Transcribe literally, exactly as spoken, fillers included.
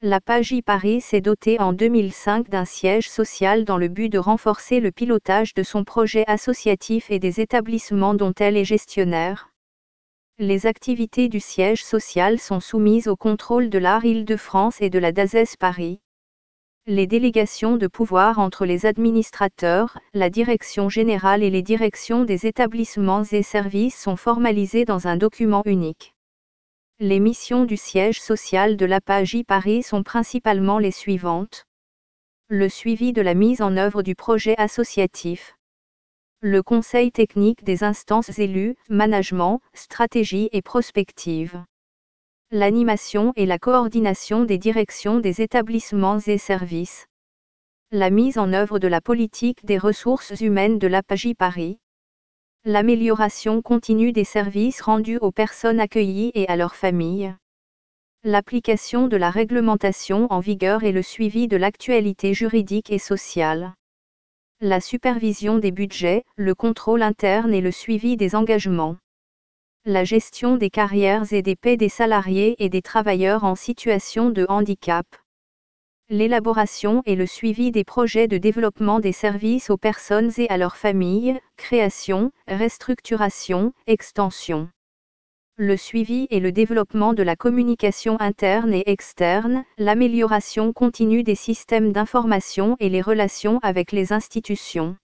La P A J I Paris s'est dotée en deux mille cinq d'un siège social dans le but de renforcer le pilotage de son projet associatif et des établissements dont elle est gestionnaire. Les activités du siège social sont soumises au contrôle de l'A R Île-de-France et de la D A Z E S Paris. Les délégations de pouvoir entre les administrateurs, la direction générale et les directions des établissements et services sont formalisées dans un document unique. Les missions du siège social de la P A J I Paris sont principalement les suivantes. Le suivi de la mise en œuvre du projet associatif. Le conseil technique des instances élues, management, stratégie et prospective. L'animation et la coordination des directions des établissements et services. La mise en œuvre de la politique des ressources humaines de la P A J I Paris. L'amélioration continue des services rendus aux personnes accueillies et à leurs familles. L'application de la réglementation en vigueur et le suivi de l'actualité juridique et sociale. La supervision des budgets, le contrôle interne et le suivi des engagements. La gestion des carrières et des paies des salariés et des travailleurs en situation de handicap. L'élaboration et le suivi des projets de développement des services aux personnes et à leurs familles, création, restructuration, extension. Le suivi et le développement de la communication interne et externe, l'amélioration continue des systèmes d'information et les relations avec les institutions.